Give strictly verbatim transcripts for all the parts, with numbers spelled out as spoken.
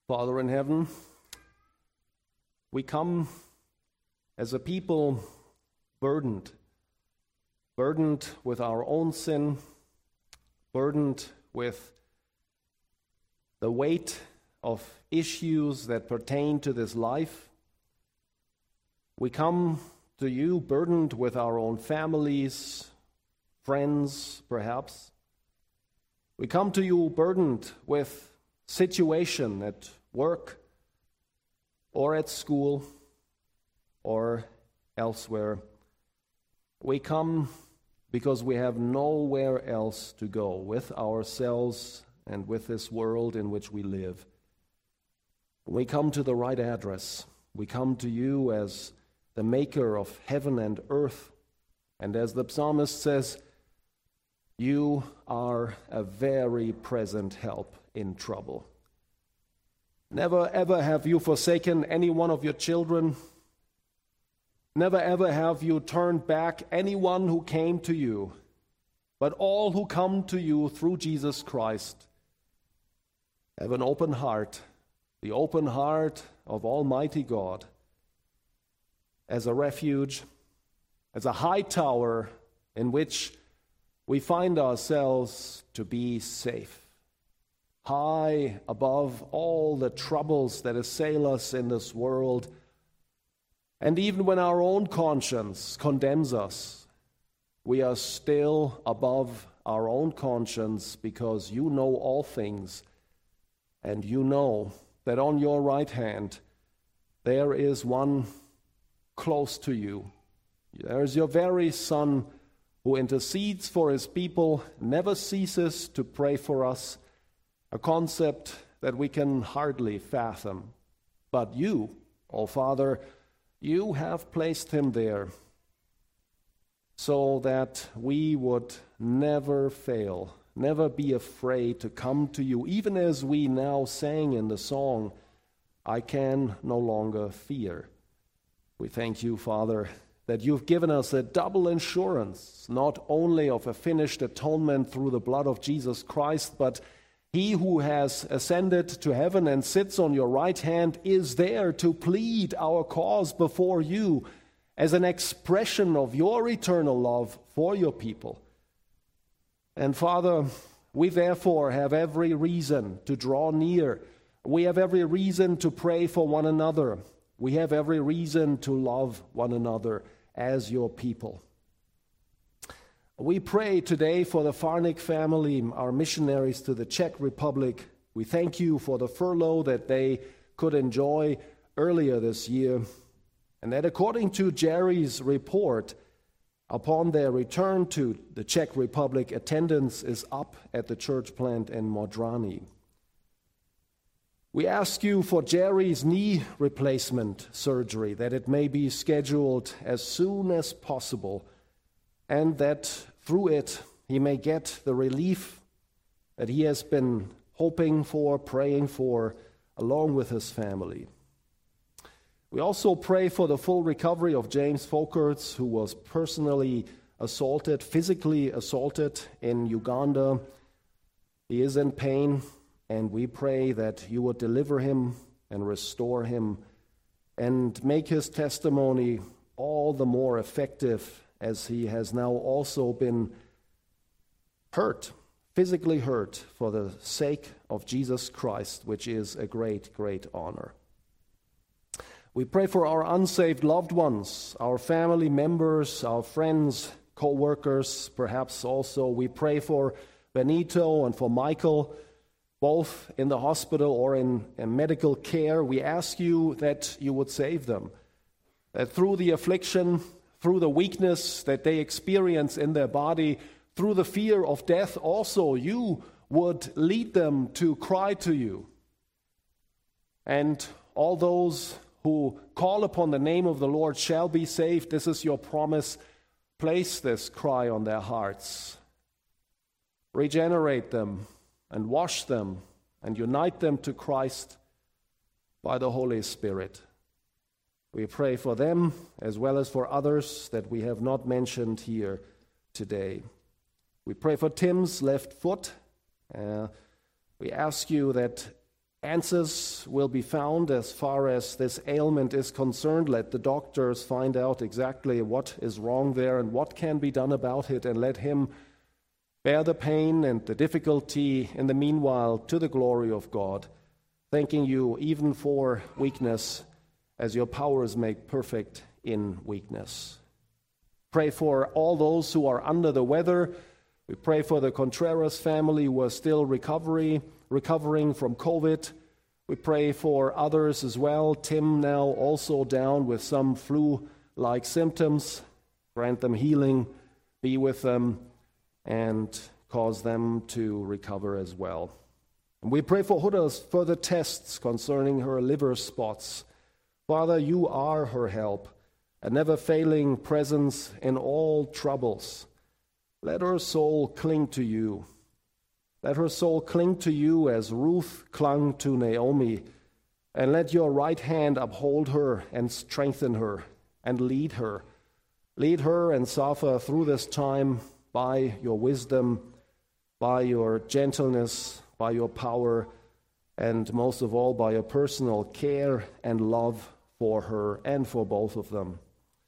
Father in heaven, we come as a people burdened, burdened with our own sin, burdened with the weight of issues that pertain to this life. We come to you burdened with our own families, friends, perhaps. We come to you burdened with situation at work or at school or elsewhere. We come because we have nowhere else to go with ourselves and with this world in which we live. We come to the right address. We come to you as the maker of heaven and earth. And as the psalmist says, you are a very present help in trouble. Never ever have you forsaken any one of your children. Never ever have you turned back anyone who came to you. But all who come to you through Jesus Christ have an open heart, the open heart of Almighty God, as a refuge, as a high tower in which we find ourselves to be safe, high above all the troubles that assail us in this world. And even when our own conscience condemns us, we are still above our own conscience because you know all things, and you know that on your right hand there is one close to you. There is your very Son who intercedes for his people, never ceases to pray for us, a concept that we can hardly fathom. But you, O Father, you have placed him there so that we would never fail, never be afraid to come to you, even as we now sang in the song, I can no longer fear. We thank you, Father, that you've given us a double insurance, not only of a finished atonement through the blood of Jesus Christ, but he who has ascended to heaven and sits on your right hand is there to plead our cause before you as an expression of your eternal love for your people. And Father, we therefore have every reason to draw near. We have every reason to pray for one another. We have every reason to love one another as your people. We pray today for the Farnik family, our missionaries to the Czech Republic. We thank you for the furlough that they could enjoy earlier this year, and that according to Jerry's report, upon their return to the Czech Republic, attendance is up at the church plant in Modrany. We ask you for Jerry's knee replacement surgery, that it may be scheduled as soon as possible, and that through it he may get the relief that he has been hoping for, praying for, along with his family. We also pray for the full recovery of James Folkerts, who was personally assaulted, physically assaulted in Uganda. He is in pain, and we pray that you would deliver him and restore him and make his testimony all the more effective as he has now also been hurt, physically hurt, for the sake of Jesus Christ, which is a great, great honor. We pray for our unsaved loved ones, our family members, our friends, co-workers, perhaps also. We pray for Benito and for Michael, both in the hospital or in, in medical care. We ask you that you would save them, that through the affliction, through the weakness that they experience in their body, through the fear of death also, you would lead them to cry to you. And all those who call upon the name of the Lord shall be saved. This is your promise. Place this cry on their hearts. Regenerate them and wash them and unite them to Christ by the Holy Spirit. We pray for them as well as for others that we have not mentioned here today. We pray for Tim's left foot. Uh, we ask you that answers will be found as far as this ailment is concerned. Let the doctors find out exactly what is wrong there and what can be done about it, and let him bear the pain and the difficulty in the meanwhile to the glory of God, thanking you even for weakness, as your power is made perfect in weakness. Pray for all those who are under the weather. We pray for the Contreras family who are still recovery, recovering from COVID. We pray for others as well. Tim now also down with some flu-like symptoms. Grant them healing, be with them, and cause them to recover as well. And we pray for Huda's further tests concerning her liver spots. Father, you are her help, a never-failing presence in all troubles. Let her soul cling to you. Let her soul cling to you as Ruth clung to Naomi, and let your right hand uphold her and strengthen her and lead her. Lead her and Safa through this time by your wisdom, by your gentleness, by your power, and most of all by your personal care and love for her and for both of them.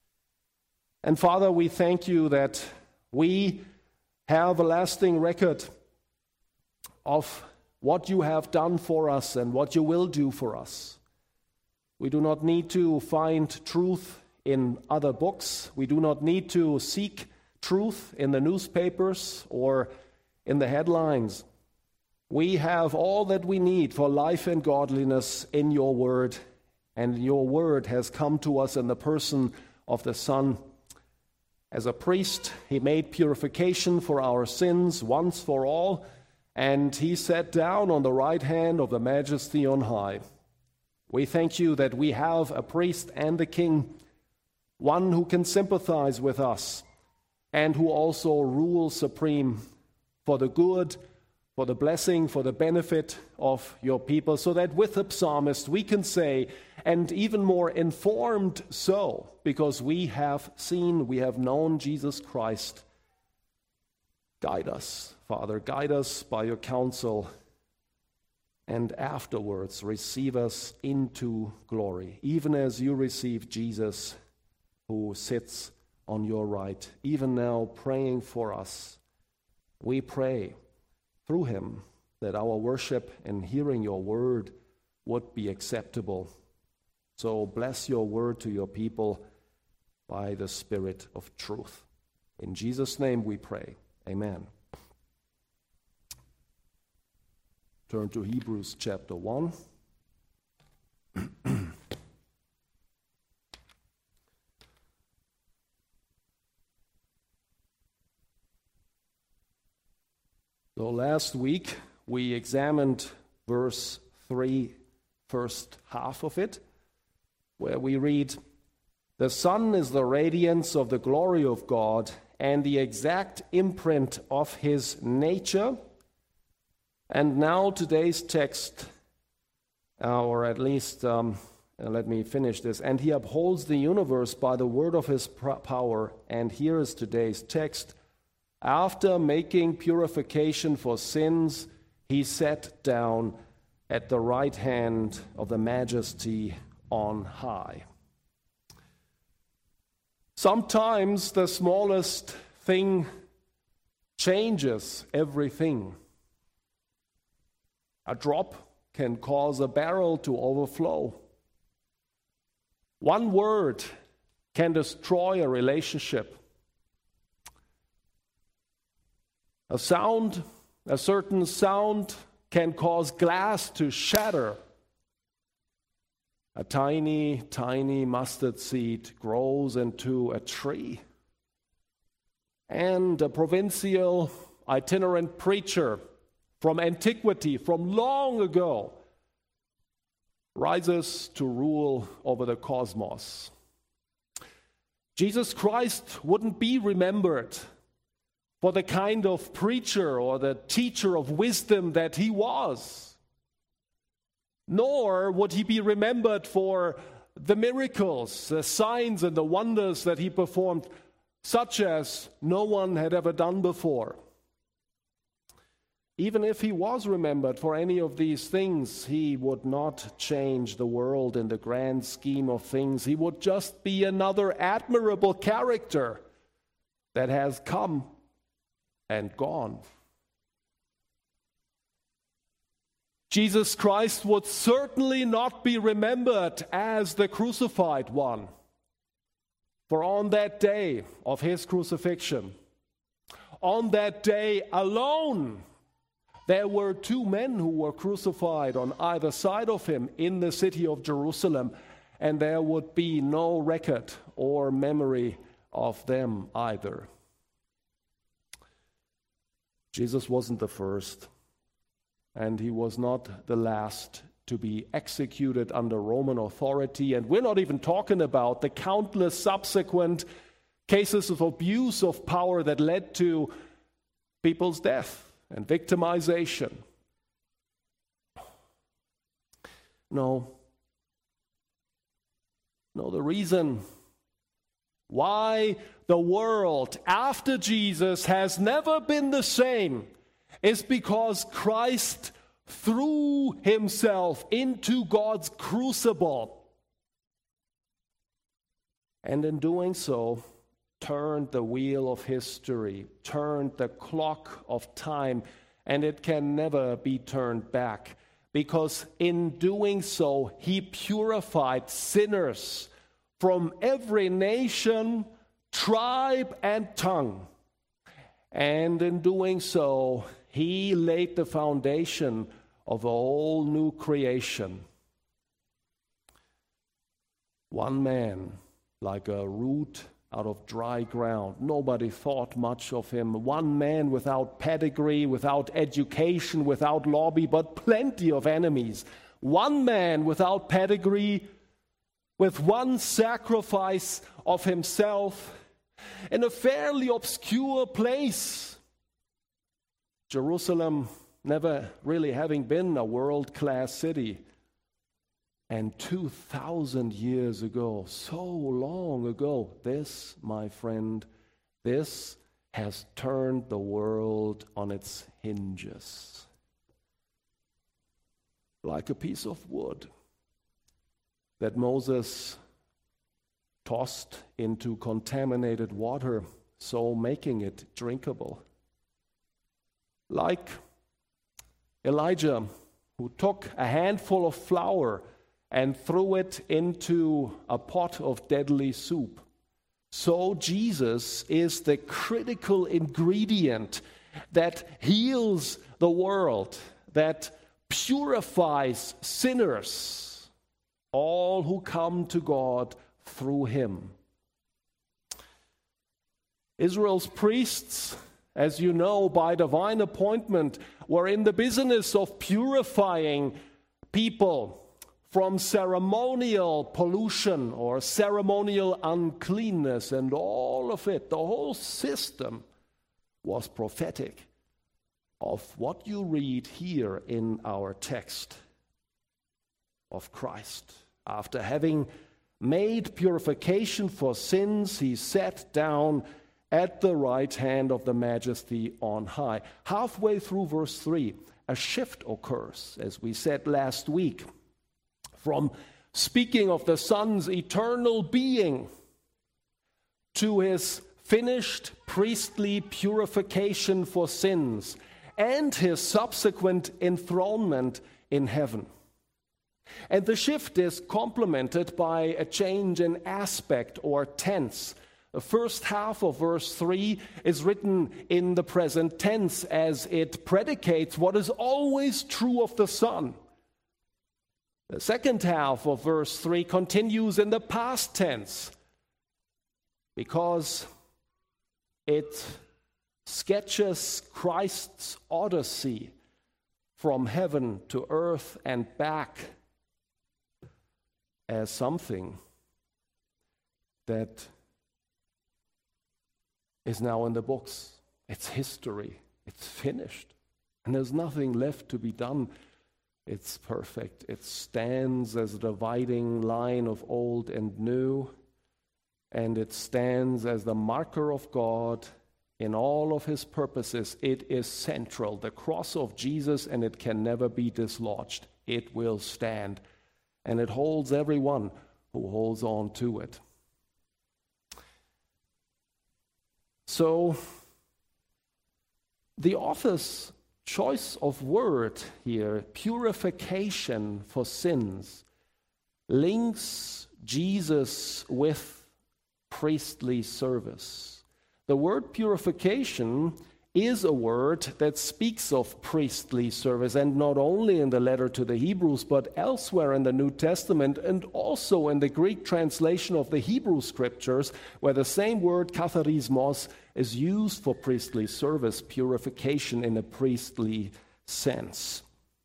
And Father, we thank you that we have a lasting record of what you have done for us and what you will do for us. We do not need to find truth in other books. We do not need to seek truth in the newspapers or in the headlines. We have all that we need for life and godliness in your word, and your word has come to us in the person of the Son. As a priest, he made purification for our sins once for all, and he sat down on the right hand of the Majesty on high. We thank you that we have a priest and a king, one who can sympathize with us and who also rules supreme for the good, for the blessing, for the benefit of your people, so that with the psalmist we can say, and even more informed so, because we have seen, we have known Jesus Christ. Guide us, Father, guide us by your counsel, and afterwards receive us into glory, even as you receive Jesus who sits on your right, even now praying for us. We pray through him that our worship and hearing your word would be acceptable. So bless your word to your people by the Spirit of truth. In Jesus' name we pray. Amen. Turn to Hebrews chapter one. So last week we examined verse three, first half of it, where we read, "The Son is the radiance of the glory of God and the exact imprint of his nature." And now today's text, uh, or at least, um, uh, let me finish this. "And he upholds the universe by the word of his power." And here is today's text. "After making purification for sins, he sat down at the right hand of the Majesty on high." Sometimes the smallest thing changes everything. A drop can cause a barrel to overflow. One word can destroy a relationship. A sound, a certain sound can cause glass to shatter. A tiny, tiny mustard seed grows into a tree. And a provincial itinerant preacher from antiquity, from long ago, rises to rule over the cosmos. Jesus Christ wouldn't be remembered for the kind of preacher or the teacher of wisdom that he was. Nor would he be remembered for the miracles, the signs and the wonders that he performed, such as no one had ever done before. Even if he was remembered for any of these things, he would not change the world in the grand scheme of things. He would just be another admirable character that has come and gone. Jesus Christ would certainly not be remembered as the crucified one. For on that day of his crucifixion, on that day alone, there were two men who were crucified on either side of him in the city of Jerusalem, and there would be no record or memory of them either. Jesus wasn't the first, and he was not the last to be executed under Roman authority, and we're not even talking about the countless subsequent cases of abuse of power that led to people's death and victimization. No. No, the reason why the world after Jesus has never been the same is because Christ threw himself into God's crucible, and in doing so, turned the wheel of history, turned the clock of time, and it can never be turned back, because in doing so, he purified sinners from every nation, tribe, and tongue. And in doing so, he laid the foundation of a whole new creation. One man, like a root out of dry ground. Nobody thought much of him. One man without pedigree, without education, without lobby, but plenty of enemies. One man without pedigree, with one sacrifice of himself in a fairly obscure place. Jerusalem never really having been a world-class city. And two thousand years ago, so long ago, this, my friend, this has turned the world on its hinges. Like a piece of wood that Moses tossed into contaminated water, so making it drinkable. Like Elijah, who took a handful of flour and threw it into a pot of deadly soup. So Jesus is the critical ingredient that heals the world, that purifies sinners, all who come to God through him. Israel's priests, as you know, by divine appointment, were in the business of purifying people from ceremonial pollution or ceremonial uncleanness, and all of it, the whole system, was prophetic of what you read here in our text of Christ. After having made purification for sins, he sat down at the right hand of the Majesty on high. Halfway through verse three, a shift occurs, as we said last week, from speaking of the Son's eternal being to his finished priestly purification for sins and his subsequent enthronement in heaven. And the shift is complemented by a change in aspect or tense. The first half of verse three is written in the present tense as it predicates what is always true of the Son. The second half of verse three continues in the past tense because it sketches Christ's odyssey from heaven to earth and back as something that is now in the books. It's history. It's finished. And there's nothing left to be done. It's perfect. It stands as a dividing line of old and new, and it stands as the marker of God in all of his purposes, it is central. The cross of Jesus, and it can never be dislodged. It will stand, and it holds everyone who holds on to it. So, the author's choice of word here, purification for sins, links Jesus with priestly service. The word purification is a word that speaks of priestly service, and not only in the letter to the Hebrews, but elsewhere in the New Testament, and also in the Greek translation of the Hebrew Scriptures, where the same word katharismos is used for priestly service, purification in a priestly sense.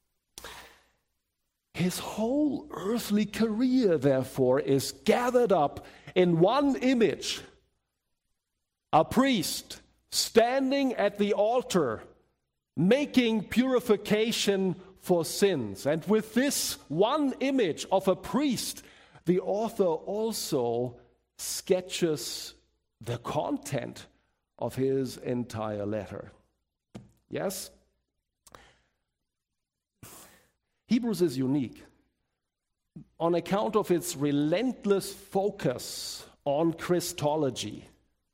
His whole earthly career, therefore, is gathered up in one image: a priest standing at the altar, making purification for sins. And with this one image of a priest, the author also sketches the content of his entire letter. Yes? Hebrews is unique on account of its relentless focus on Christology.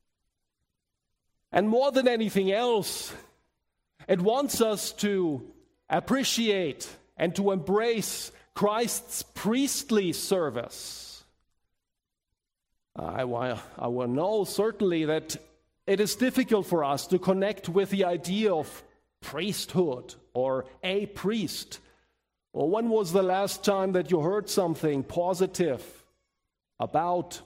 And more than anything else, it wants us to appreciate and to embrace Christ's priestly service. I, I will know certainly that it is difficult for us to connect with the idea of priesthood or a priest. Or when was the last time that you heard something positive about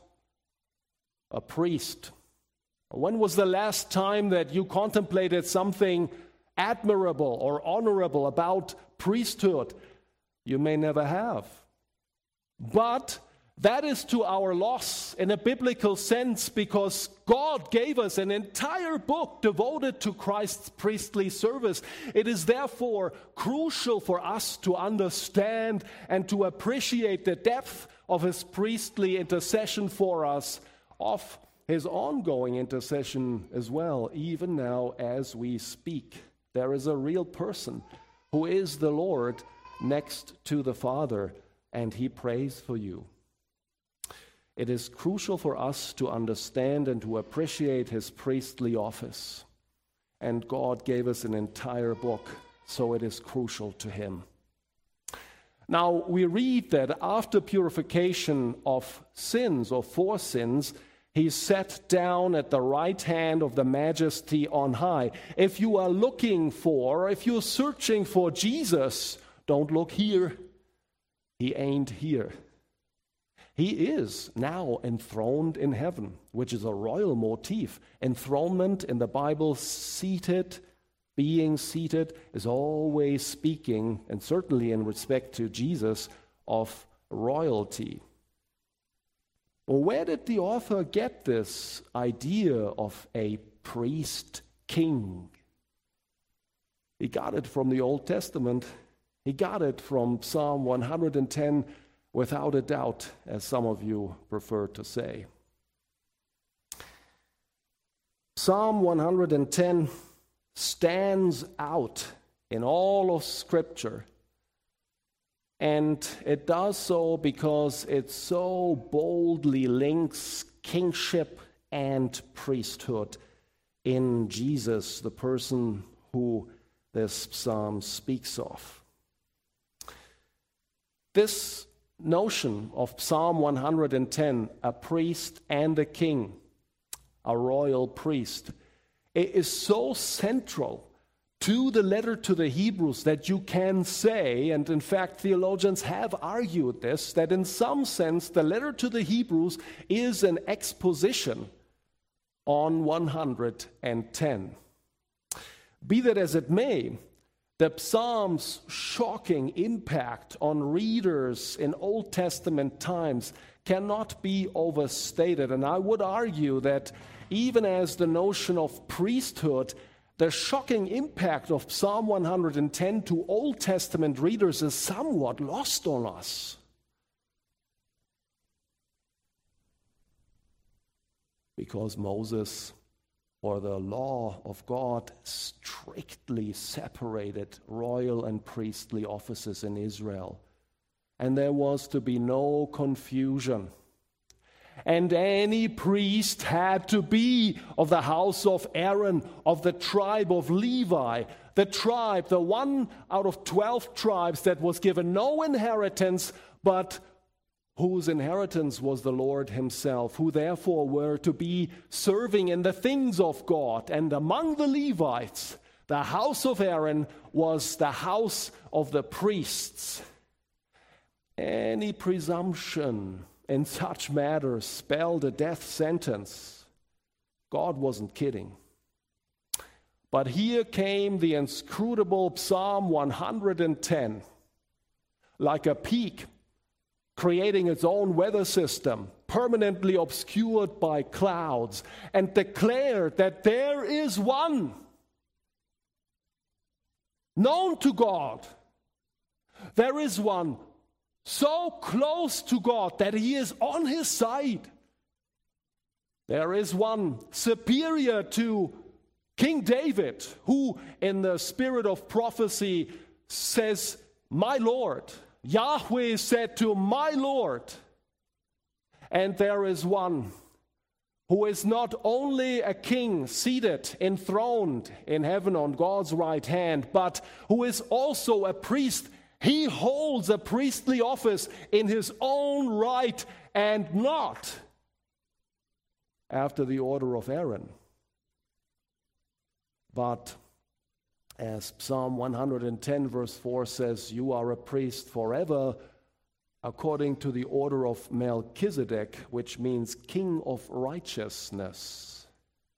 a priest? When was the last time that you contemplated something admirable or honorable about priesthood? You may never have. But that is to our loss in a biblical sense, because God gave us an entire book devoted to Christ's priestly service. It is therefore crucial for us to understand and to appreciate the depth of his priestly intercession for us, of his ongoing intercession as well, even now as we speak. There is a real person who is the Lord next to the Father, and he prays for you. It is crucial for us to understand and to appreciate his priestly office. And God gave us an entire book, so it is crucial to him. Now, we read that after purification of sins or for sins, he sat down at the right hand of the Majesty on high. If you are looking for, if you're searching for Jesus, don't look here. He ain't here. He is now enthroned in heaven, which is a royal motif. Enthronement in the Bible, seated, being seated, is always speaking, and certainly in respect to Jesus, of royalty. Well, where did the author get this idea of a priest king? He got it from the Old Testament. He got it from Psalm one hundred ten, without a doubt, as some of you prefer to say. Psalm one hundred ten stands out in all of Scripture. And it does so because it so boldly links kingship and priesthood in Jesus, the person who this psalm speaks of. This notion of Psalm one hundred ten, a priest and a king, a royal priest, it is so central to the letter to the Hebrews that you can say, and in fact theologians have argued this, that in some sense the letter to the Hebrews is an exposition on one hundred ten. Be that as it may, the Psalm's shocking impact on readers in Old Testament times cannot be overstated, and I would argue that even as the notion of priesthood, the shocking impact of Psalm one hundred ten to Old Testament readers is somewhat lost on us. Because Moses or the law of God strictly separated royal and priestly offices in Israel. And there was to be no confusion. And any priest had to be of the house of Aaron, of the tribe of Levi, the tribe, the one out of twelve tribes that was given no inheritance, but whose inheritance was the Lord himself, who therefore were to be serving in the things of God. And among the Levites, the house of Aaron was the house of the priests. Any presumption in such matters spelled a death sentence. God wasn't kidding. But here came the inscrutable Psalm one hundred ten, like a peak creating its own weather system, permanently obscured by clouds, and declared that there is one known to God. There is one so close to God that he is on his side. There is one superior to King David, who in the spirit of prophecy says, "My Lord." Yahweh said to my Lord. And there is one who is not only a king seated, enthroned in heaven on God's right hand, but who is also a priest. He holds a priestly office in his own right and not after the order of Aaron. But as Psalm one hundred ten verse four says, you are a priest forever according to the order of Melchizedek, which means king of righteousness.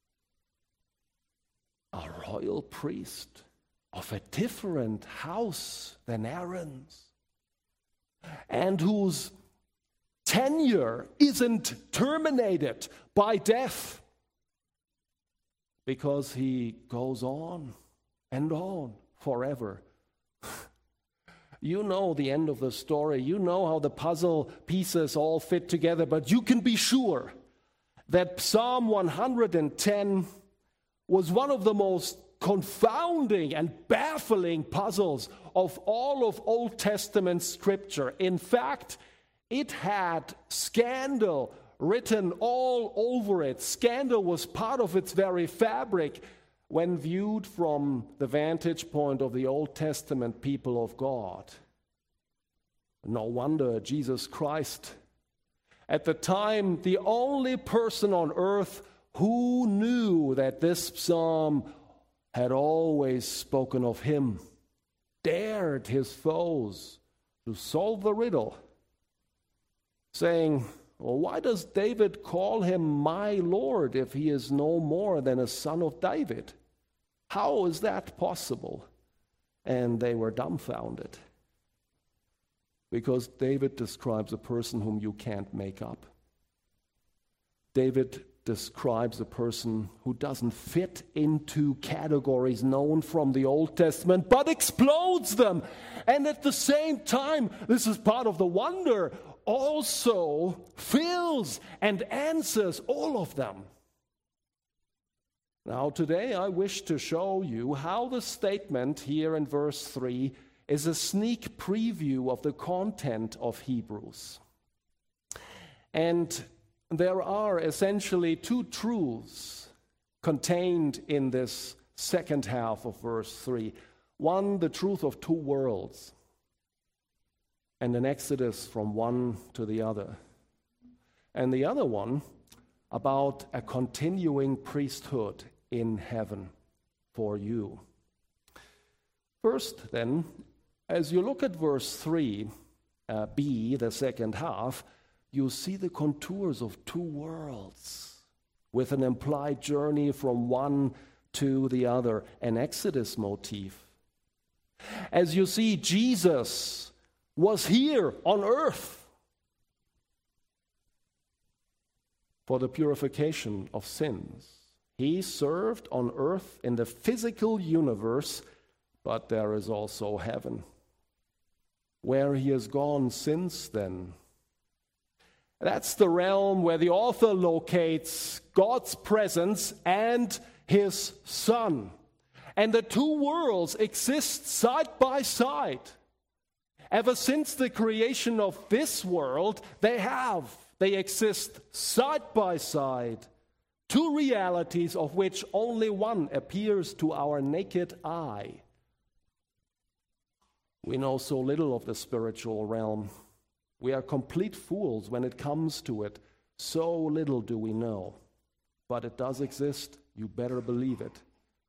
A royal priest of a different house than Aaron's, and whose tenure isn't terminated by death, because he goes on and on forever. You know the end of the story. You know how the puzzle pieces all fit together, but you can be sure that Psalm one hundred ten was one of the most confounding and baffling puzzles of all of Old Testament scripture. In fact, it had scandal written all over it. Scandal was part of its very fabric when viewed from the vantage point of the Old Testament people of God. No wonder Jesus Christ, at the time the only person on earth who knew that this psalm had always spoken of him, dared his foes to solve the riddle, saying, well, why does David call him my Lord if he is no more than a son of David? How is that possible? And they were dumbfounded, because David describes a person whom you can't make up. David describes a person who doesn't fit into categories known from the Old Testament, but explodes them. And at the same time, this is part of the wonder, also fills and answers all of them. Now today I wish to show you how the statement here in verse three is a sneak preview of the content of Hebrews. And there are essentially two truths contained in this second half of verse three. One, the truth of two worlds, and an exodus from one to the other. And the other one, about a continuing priesthood in heaven for you. First, then, as you look at verse three, uh, B, the second half, you see the contours of two worlds with an implied journey from one to the other, an Exodus motif. As you see, Jesus was here on earth for the purification of sins. He served on earth in the physical universe, but there is also heaven, where he has gone since then. That's the realm where the author locates God's presence and his Son. And the two worlds exist side by side. Ever since the creation of this world, they have. They exist side by side. Two realities of which only one appears to our naked eye. We know so little of the spiritual realm. We are complete fools when it comes to it. So little do we know. But it does exist. You better believe it.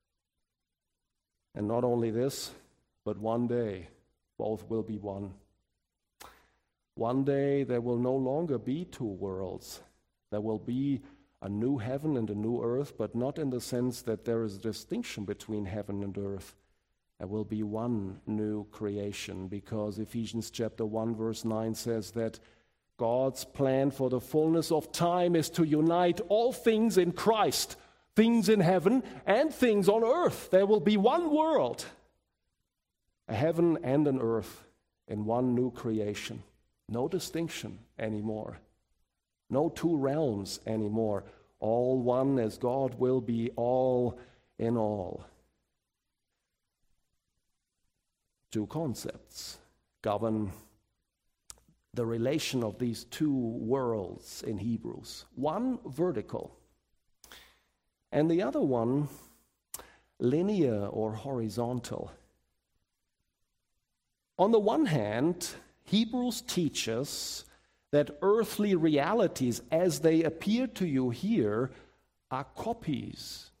And not only this, but one day, both will be one. One day, there will no longer be two worlds. There will be a new heaven and a new earth, but not in the sense that there is a distinction between heaven and earth. There will be one new creation, because Ephesians chapter one, verse nine says that God's plan for the fullness of time is to unite all things in Christ, things in heaven and things on earth. There will be one world, a heaven and an earth in one new creation. No distinction anymore. No two realms anymore. All one as God will be all in all. Two concepts govern the relation of these two worlds in Hebrews. One vertical, and the other one linear or horizontal. On the one hand, Hebrews teaches that earthly realities as they appear to you here are copies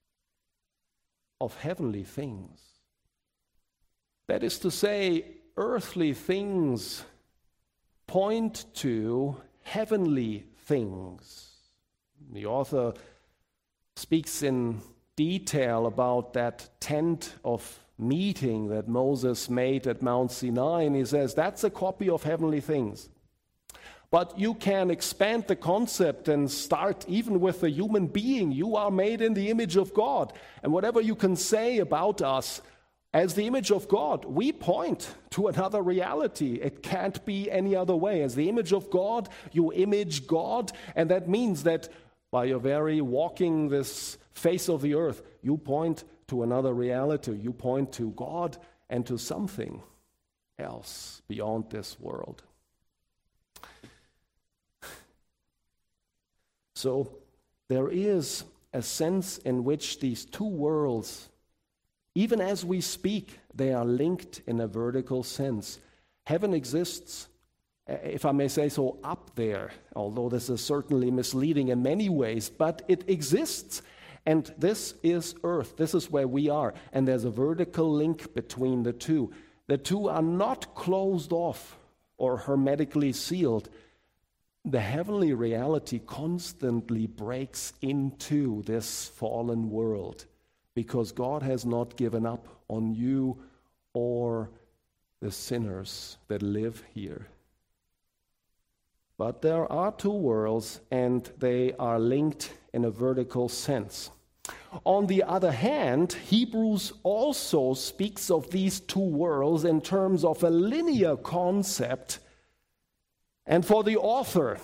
of heavenly things. That is to say, earthly things point to heavenly things. The author speaks in detail about that tent of meeting that Moses made at Mount Sinai, and he says that's a copy of heavenly things. But you can expand the concept and start even with the human being. You are made in the image of God. And whatever you can say about us as the image of God, we point to another reality. It can't be any other way. As the image of God, you image God. And that means that by your very walking this face of the earth, you point to another reality. You point to God and to something else beyond this world. So there is a sense in which these two worlds, even as we speak, they are linked in a vertical sense. Heaven exists, if I may say so, up there, although this is certainly misleading in many ways, but it exists. And this is earth. This is where we are. And there's a vertical link between the two. The two are not closed off or hermetically sealed. The heavenly reality constantly breaks into this fallen world because God has not given up on you or the sinners that live here. But there are two worlds, and they are linked in a vertical sense. On the other hand, Hebrews also speaks of these two worlds in terms of a linear concept. And for the author,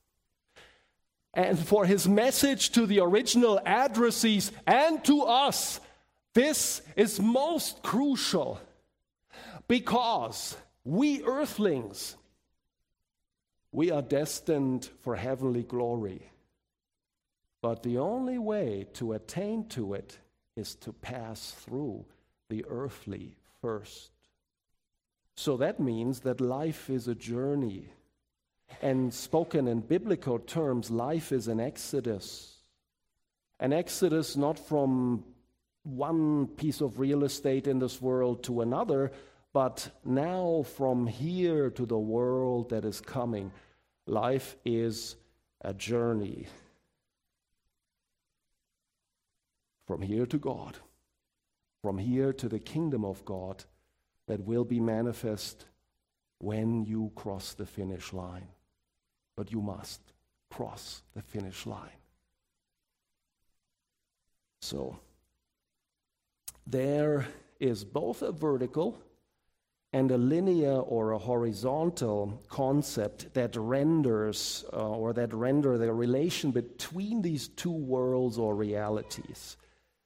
and for his message to the original addressees and to us, this is most crucial because we earthlings, we are destined for heavenly glory. But the only way to attain to it is to pass through the earthly first. So that means that life is a journey. And spoken in biblical terms, life is an exodus. An exodus not from one piece of real estate in this world to another, but now from here to the world that is coming. Life is a journey. From here to God. From here to the kingdom of God that will be manifest when you cross the finish line. But you must cross the finish line. So, there is both a vertical and a linear or a horizontal concept that renders uh, or that render the relation between these two worlds or realities.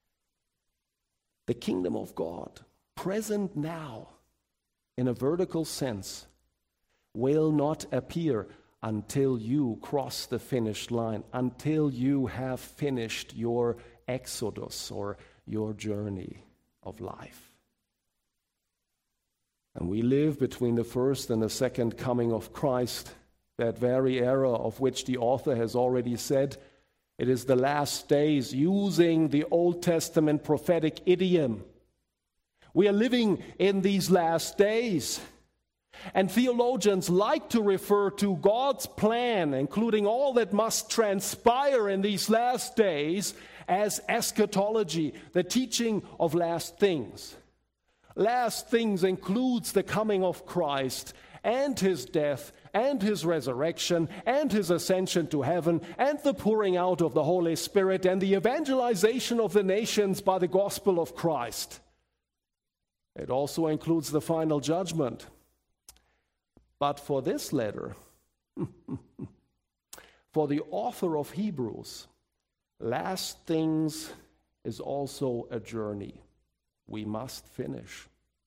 The kingdom of God, present now in a vertical sense, will not appear until you cross the finish line, until you have finished your exodus or your journey of life. And we live between the first and the second coming of Christ, that very era of which the author has already said, it is the last days, using the Old Testament prophetic idiom. We are living in these last days. And theologians like to refer to God's plan, including all that must transpire in these last days, as eschatology, the teaching of last things. Last things includes the coming of Christ and his death and his resurrection and his ascension to heaven and the pouring out of the Holy Spirit and the evangelization of the nations by the gospel of Christ. It also includes the final judgment. But for this letter, for the author of Hebrews, last things is also a journey we must finish.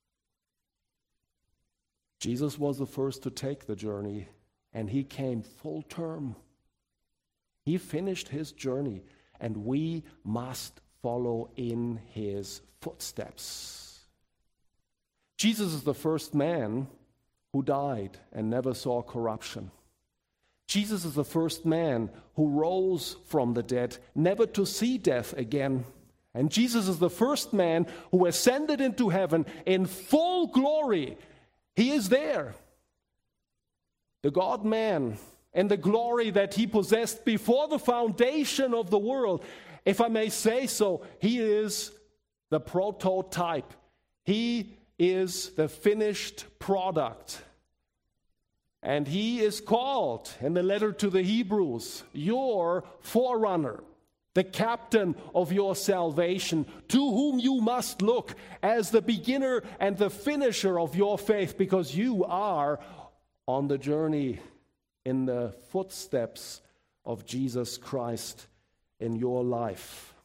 Jesus was the first to take the journey, and he came full term. He finished his journey, and we must follow in his footsteps. Jesus is the first man who died and never saw corruption. Jesus is the first man who rose from the dead, never to see death again. And Jesus is the first man who ascended into heaven in full glory. He is there. The God-man and the glory that he possessed before the foundation of the world. If I may say so, he is the prototype. He is the finished product. And he is called in the letter to the Hebrews, your forerunner, the captain of your salvation, to whom you must look as the beginner and the finisher of your faith, because you are on the journey in the footsteps of Jesus Christ in your life.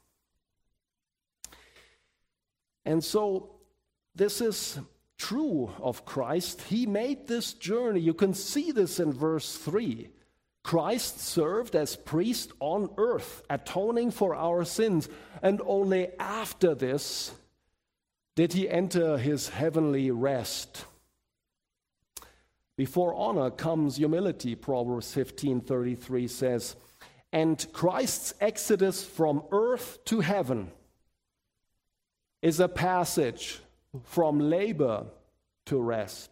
And so this is true of Christ. He made this journey. You can see this in verse three. Christ served as priest on earth, atoning for our sins, and only after this did he enter his heavenly rest. Before honor comes humility, Proverbs fifteen thirty-three says, and Christ's exodus from earth to heaven is a passage from labor to rest.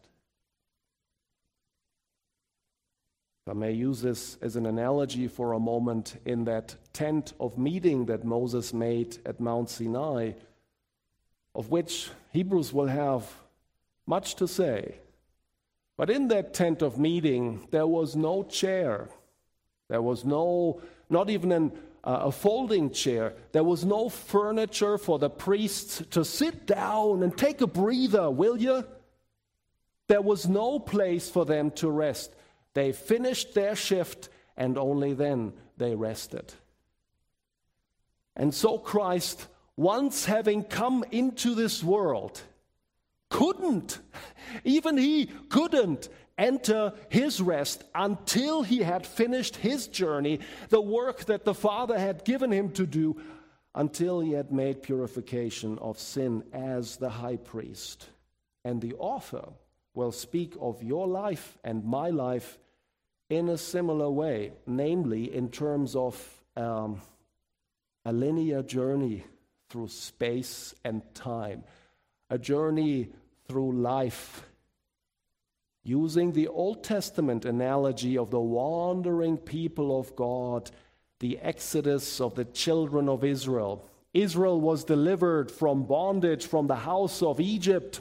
If I may use this as an analogy for a moment, in that tent of meeting that Moses made at Mount Sinai, of which Hebrews will have much to say. But in that tent of meeting, there was no chair. There was no, not even an, uh, a folding chair. There was no furniture for the priests to sit down and take a breather, will you? There was no place for them to rest. They finished their shift, and only then they rested. And so Christ, once having come into this world, couldn't, even he couldn't enter his rest until he had finished his journey, the work that the Father had given him to do, until he had made purification of sin as the high priest. And the author will speak of your life and my life in a similar way, namely in terms of um, a linear journey through space and time, a journey through life, using the Old Testament analogy of the wandering people of God, the exodus of the children of Israel. Israel was delivered from bondage from the house of Egypt,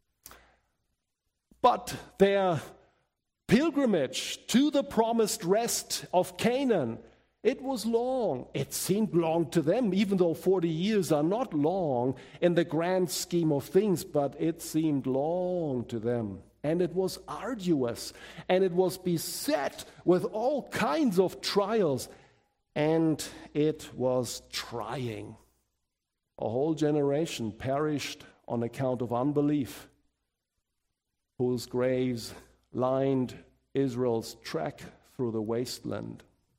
but their pilgrimage to the promised rest of Canaan, it was long. It seemed long to them, even though forty years are not long in the grand scheme of things, but it seemed long to them. And it was arduous, and it was beset with all kinds of trials, and it was trying. A whole generation perished on account of unbelief, whose graves lined Israel's track through the wasteland.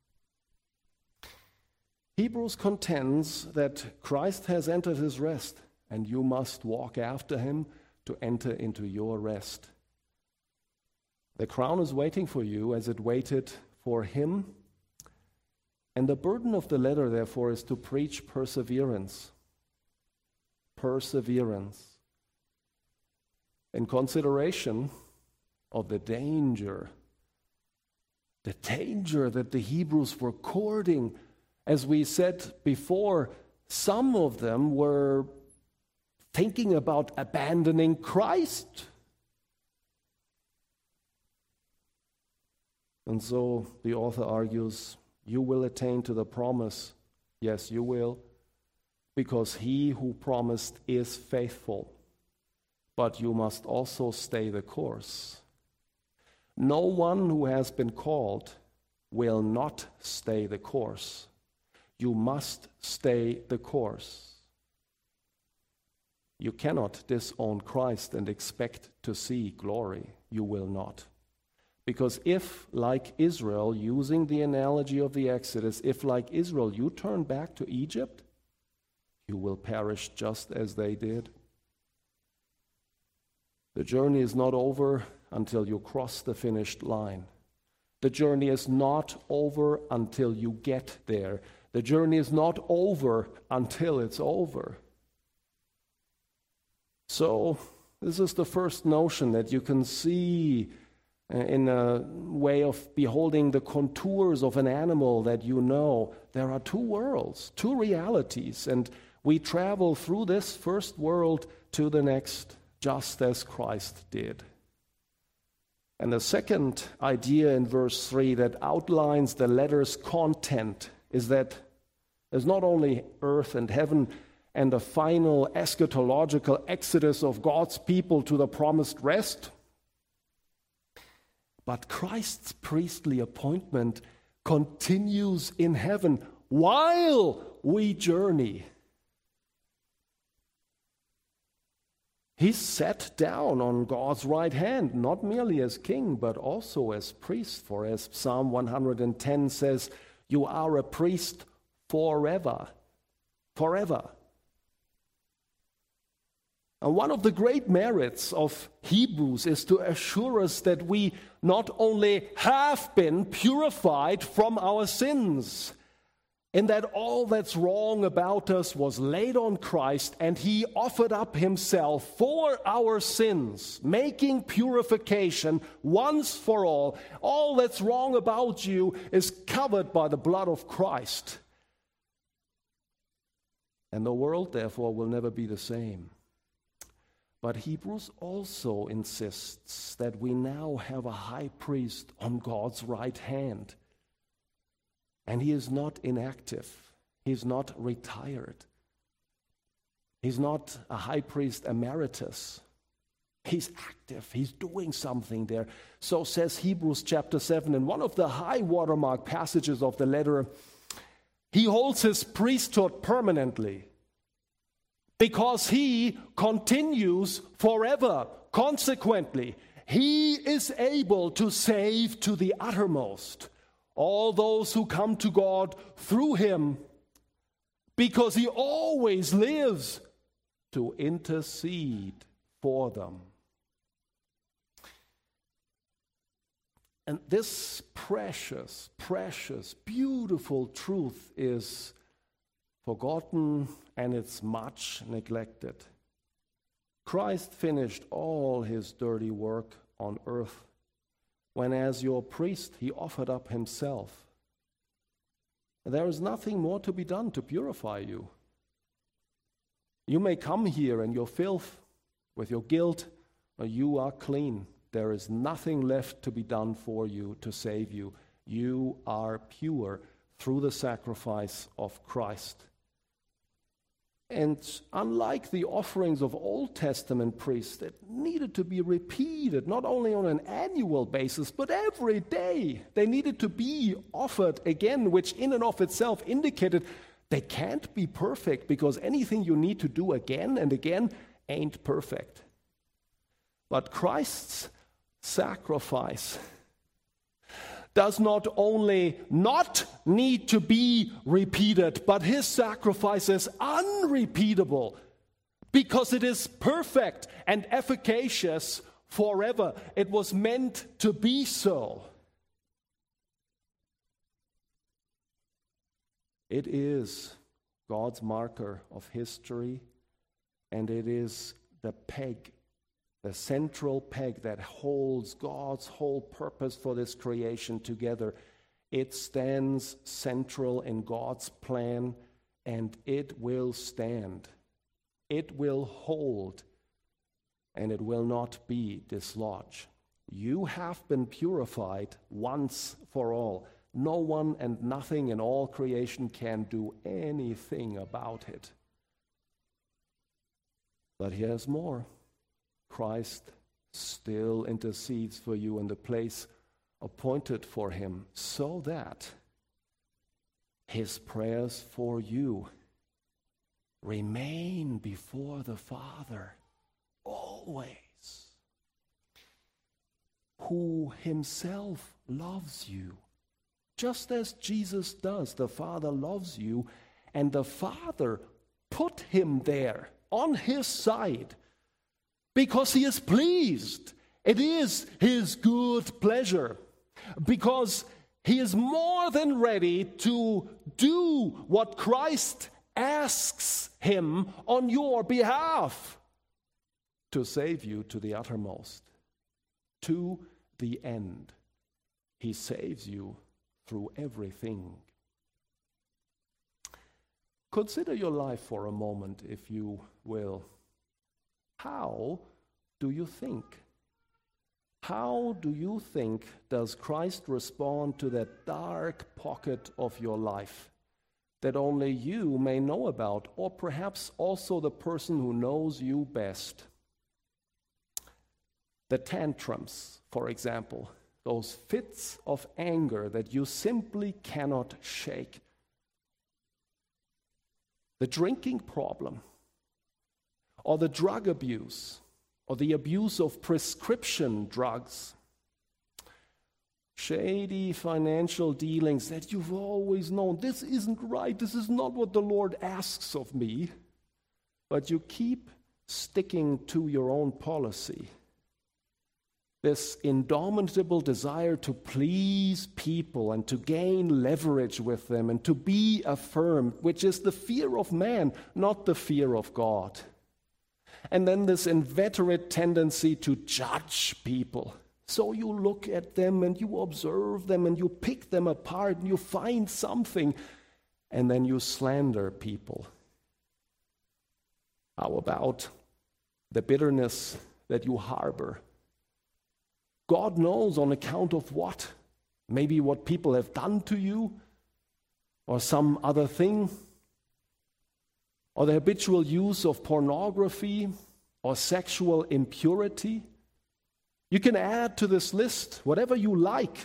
Hebrews contends that Christ has entered his rest, and you must walk after him to enter into your rest. The crown is waiting for you as it waited for him, and the burden of the letter, therefore, is to preach perseverance. Perseverance. In consideration of the danger, the danger that the Hebrews were courting. As we said before, some of them were thinking about abandoning Christ. And so the author argues, you will attain to the promise. Yes, you will, because he who promised is faithful. But you must also stay the course. No one who has been called will not stay the course. You must stay the course. You cannot disown Christ and expect to see glory. You will not. Because if, like Israel, using the analogy of the Exodus, if, like Israel, you turn back to Egypt, you will perish just as they did. The journey is not over until you cross the finished line. The journey is not over until you get there. The journey is not over until it's over. So, this is the first notion that you can see in a way of beholding the contours of an animal that you know. There are two worlds, two realities, and we travel through this first world to the next, just as Christ did. And the second idea in verse three that outlines the letter's content is that there's not only earth and heaven and the final eschatological exodus of God's people to the promised rest, but Christ's priestly appointment continues in heaven while we journey. He's sat down on God's right hand, not merely as king, but also as priest. For as Psalm one hundred ten says, you are a priest forever. Forever. And one of the great merits of Hebrews is to assure us that we not only have been purified from our sins, in that all that's wrong about us was laid on Christ, and he offered up himself for our sins, making purification once for all. All that's wrong about you is covered by the blood of Christ. And the world, therefore, will never be the same. But Hebrews also insists that we now have a high priest on God's right hand. And he is not inactive. He is not retired. He's not a high priest emeritus. He's active. He's doing something there. So says Hebrews chapter seven. In one of the high watermark passages of the letter, he holds his priesthood permanently because he continues forever. Consequently, he is able to save to the uttermost all those who come to God through him, because he always lives to intercede for them. And this precious, precious, beautiful truth is forgotten and it's much neglected. Christ finished all his dirty work on earth when, as your priest, he offered up himself. There is nothing more to be done to purify you. You may come here in your filth, with your guilt, or you are clean. There is nothing left to be done for you to save you. You are pure through the sacrifice of Christ. And unlike the offerings of Old Testament priests that needed to be repeated, not only on an annual basis, but every day, they needed to be offered again, which in and of itself indicated They can't be perfect because anything you need to do again and again ain't perfect. But Christ's sacrifice does not only not need to be repeated, but his sacrifice is unrepeatable because it is perfect and efficacious forever. It was meant to be so. It is God's marker of history, and it is the peg, the central peg that holds God's whole purpose for this creation together. It stands central in God's plan, and it will stand. It will hold, and it will not be dislodged. You have been purified once for all. No one and nothing in all creation can do anything about it. But here's more. Christ still intercedes for you in the place appointed for him, so that his prayers for you remain before the Father always, who himself loves you. Just as Jesus does, the Father loves you, and the Father put him there on his side because he is pleased. It is his good pleasure, because he is more than ready to do what Christ asks him on your behalf, to save you to the uttermost, to the end. He saves you through everything. Consider your life for a moment, if you will. How do you think? How do you think does Christ respond to that dark pocket of your life that only you may know about, or perhaps also the person who knows you best? The tantrums, for example. Those fits of anger that you simply cannot shake. The drinking problem, or the drug abuse, or the abuse of prescription drugs. Shady financial dealings that you've always known. This isn't right. This is not what the Lord asks of me. But you keep sticking to your own policy. This indomitable desire to please people and to gain leverage with them and to be affirmed, which is the fear of man, not the fear of God. And then this inveterate tendency to judge people. So you look at them and you observe them and you pick them apart and you find something, and then you slander people. How about the bitterness that you harbor? God knows on account of what? Maybe what people have done to you, or some other thing, or the habitual use of pornography, or sexual impurity. You can add to this list whatever you like.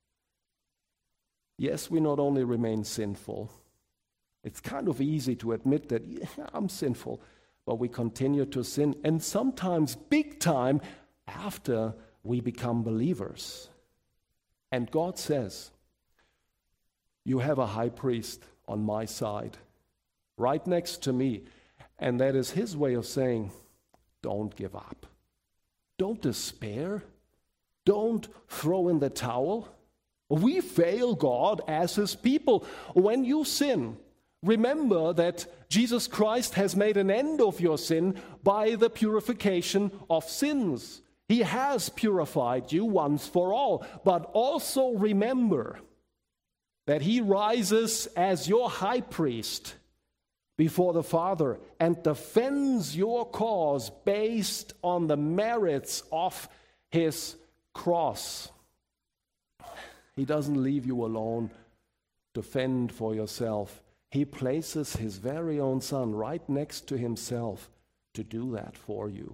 Yes, we not only remain sinful. It's kind of easy to admit that, yeah, I'm sinful, but we continue to sin, and sometimes big time after we become believers. And God says, you have a high priest on my side, right next to me. And that is his way of saying, don't give up. Don't despair. Don't throw in the towel. We fail God as his people. When you sin, remember that Jesus Christ has made an end of your sin by the purification of sins. He has purified you once for all, but also remember that he rises as your high priest before the Father and defends your cause based on the merits of his cross. He doesn't leave you alone to fend for yourself. He places his very own Son right next to himself to do that for you.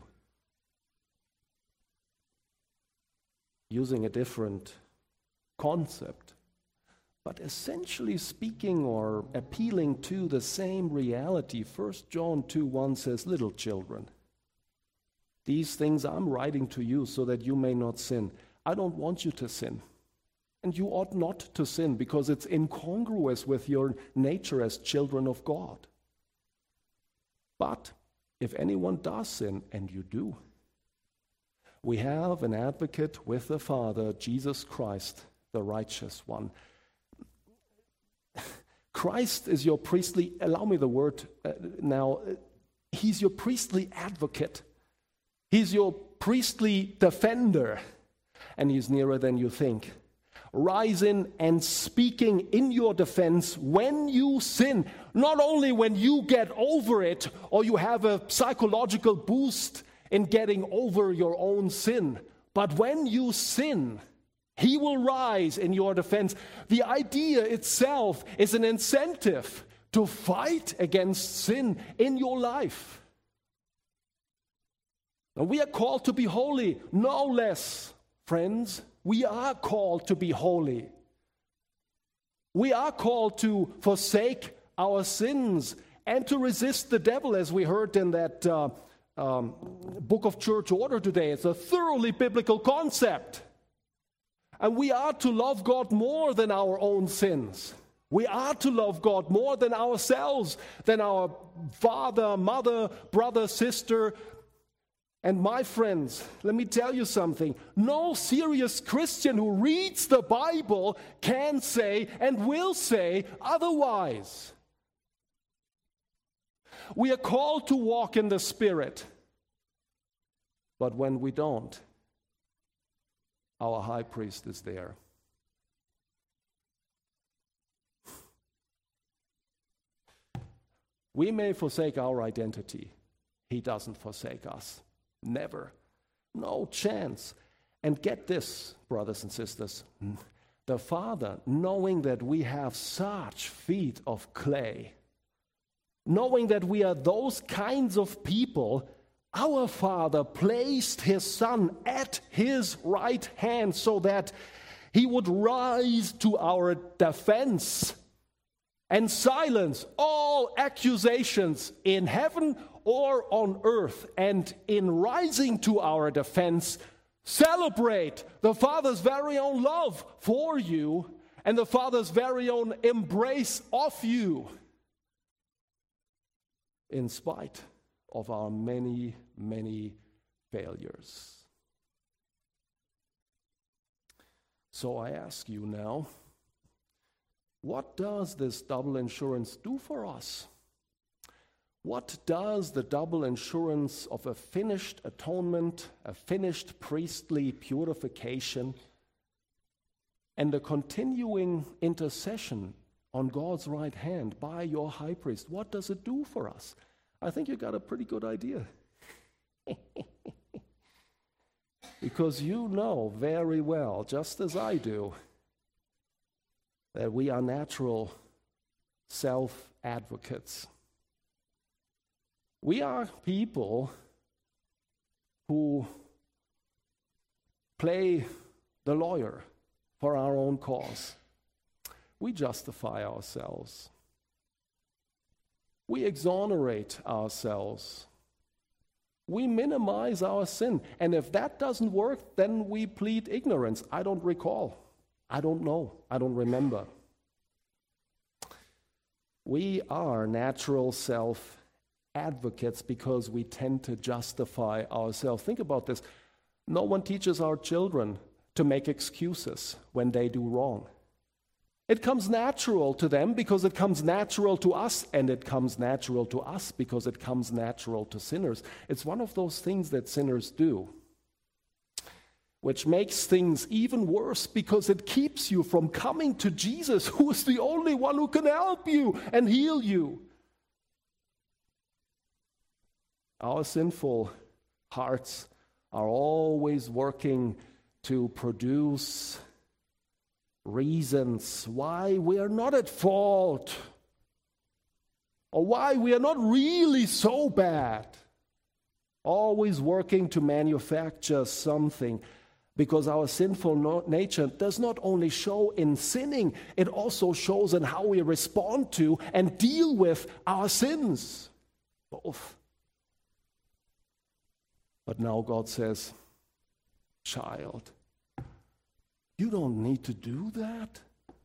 Using a different concept, but essentially speaking or appealing to the same reality. First John two one says, "Little children, these things I'm writing to you so that you may not sin." I don't want you to sin. And you ought not to sin because it's incongruous with your nature as children of God. But if anyone does sin, and you do, we have an advocate with the Father, Jesus Christ, the righteous one. Christ is your priestly, allow me the word uh, now, he's your priestly advocate. He's your priestly defender, and he's nearer than you think. Rising and speaking in your defense when you sin, not only when you get over it or you have a psychological boost in getting over your own sin, but when you sin, he will rise in your defense. The idea itself is an incentive to fight against sin in your life. And we are called to be holy, no less, friends. We are called to be holy. We are called to forsake our sins and to resist the devil, as we heard in that uh, um, book of church order today. It's a thoroughly biblical concept. And we are to love God more than our own sins. We are to love God more than ourselves, than our father, mother, brother, sister. And my friends, let me tell you something. No serious Christian who reads the Bible can say and will say otherwise. We are called to walk in the Spirit. But when we don't, our high priest is there. We may forsake our identity. He doesn't forsake us. Never. No chance. And get this, brothers and sisters. The Father, knowing that we have such feet of clay, knowing that we are those kinds of people, our Father placed his Son at his right hand so that he would rise to our defense and silence all accusations in heaven or on earth. And in rising to our defense, celebrate the Father's very own love for you and the Father's very own embrace of you, in spite of our many, many failures. So I ask you now, what does this double insurance do for us? What does the double insurance of a finished atonement, a finished priestly purification, and a continuing intercession on God's right hand by your high priest, what does it do for us? I think you got a pretty good idea. Because you know very well, just as I do, that we are natural self-advocates. We are people who play the lawyer for our own cause. We justify ourselves. We exonerate ourselves. We minimize our sin. And if that doesn't work, then we plead ignorance. I don't recall. I don't know. I don't remember. We are natural self-advocates because we tend to justify ourselves. Think about this. No one teaches our children to make excuses when they do wrong. It comes natural to them because it comes natural to us, and it comes natural to us because it comes natural to sinners. It's one of those things that sinners do, which makes things even worse because it keeps you from coming to Jesus, who is the only one who can help you and heal you. Our sinful hearts are always working to produce reasons why we are not at fault, or why we are not really so bad. Always working to manufacture something. Because our sinful no- nature does not only show in sinning, it also shows in how we respond to and deal with our sins. Both. But now God says, child, you don't need to do that.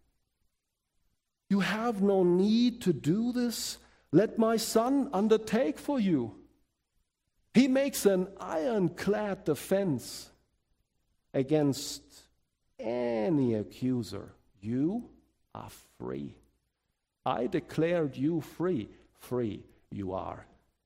You have no need to do this. Let my son undertake for you. He makes an ironclad defense against any accuser. You are free. I declared you free. Free you are.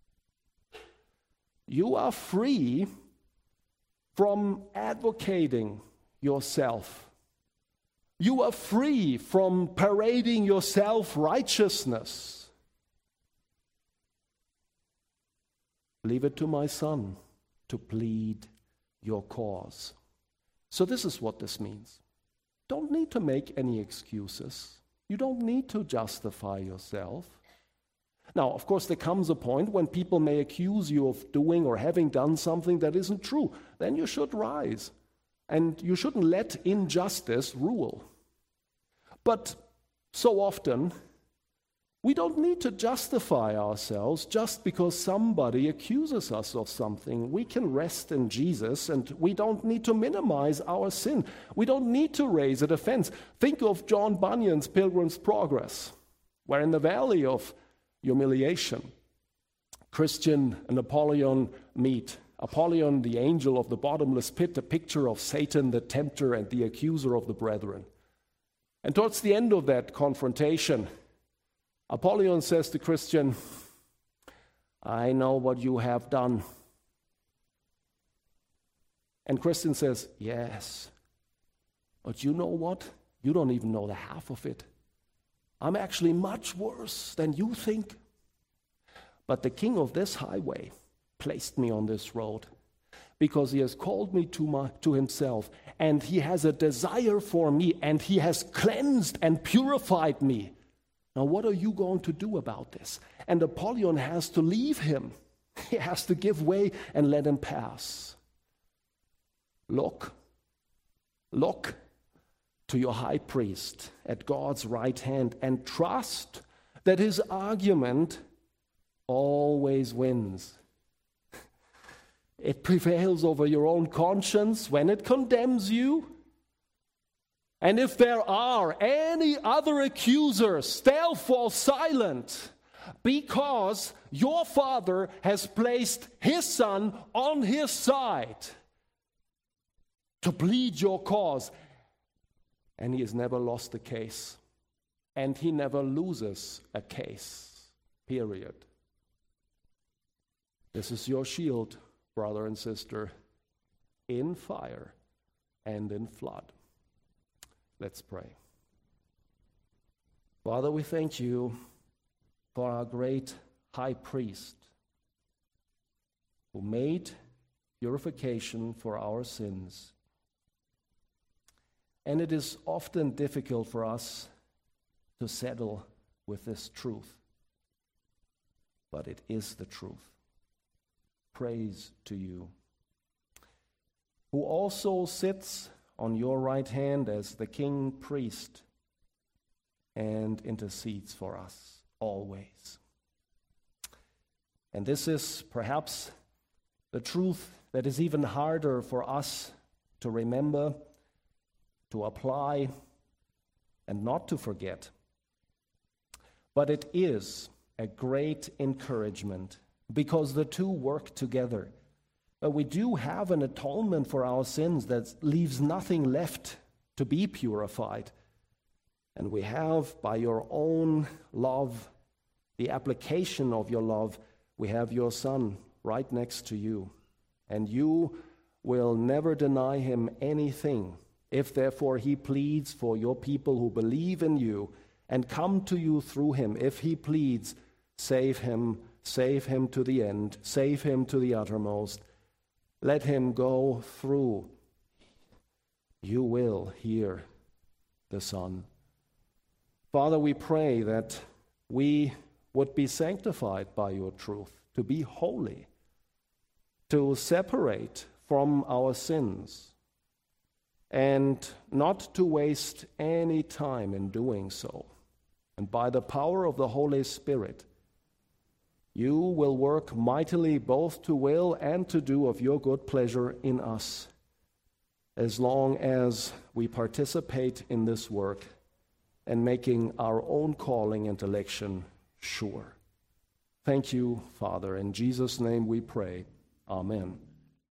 You are free from advocating yourself. You are free from parading your self-righteousness. Leave it to my son to plead your cause. So this is what this means. Don't need to make any excuses. You don't need to justify yourself. Now, of course, there comes a point when people may accuse you of doing or having done something that isn't true. Then you should rise. And you shouldn't let injustice rule. But so often, we don't need to justify ourselves just because somebody accuses us of something. We can rest in Jesus, and we don't need to minimize our sin. We don't need to raise a defense. Think of John Bunyan's Pilgrim's Progress, where in the valley of humiliation, Christian and Apollyon meet. Apollyon, the angel of the bottomless pit, a picture of Satan, the tempter and the accuser of the brethren. And towards the end of that confrontation, Apollyon says to Christian, I know what you have done. And Christian says, yes, but you know what? You don't even know the half of it. I'm actually much worse than you think. But the king of this highway placed me on this road because he has called me to, my, to himself, and he has a desire for me, and he has cleansed and purified me. Now, what are you going to do about this? And Apollyon has to leave him. He has to give way and let him pass. Look, look to your high priest at God's right hand and trust that his argument always wins. It prevails over your own conscience when it condemns you. And if there are any other accusers, they'll fall silent because your Father has placed his Son on his side to plead your cause. And he has never lost a case. And he never loses a case, period. This is your shield, brother and sister, in fire and in flood. Let's pray. Father, we thank you for our great high priest who made purification for our sins. And it is often difficult for us to settle with this truth, but it is the truth. Praise to you, who also sits on your right hand as the king priest and intercedes for us always. And this is perhaps the truth that is even harder for us to remember, to apply, and not to forget. But it is a great encouragement because the two work together. But we do have an atonement for our sins that leaves nothing left to be purified. And we have, by your own love, the application of your love, we have your Son right next to you. And you will never deny him anything. If therefore he pleads for your people who believe in you and come to you through him, if he pleads, save him, save him to the end, save him to the uttermost. Let him go through. You will hear the Son. Father, we pray that we would be sanctified by your truth, to be holy, to separate from our sins, and not to waste any time in doing so. And by the power of the Holy Spirit, you will work mightily both to will and to do of your good pleasure in us, as long as we participate in this work and making our own calling and election sure. Thank you, Father. In Jesus' name we pray. Amen.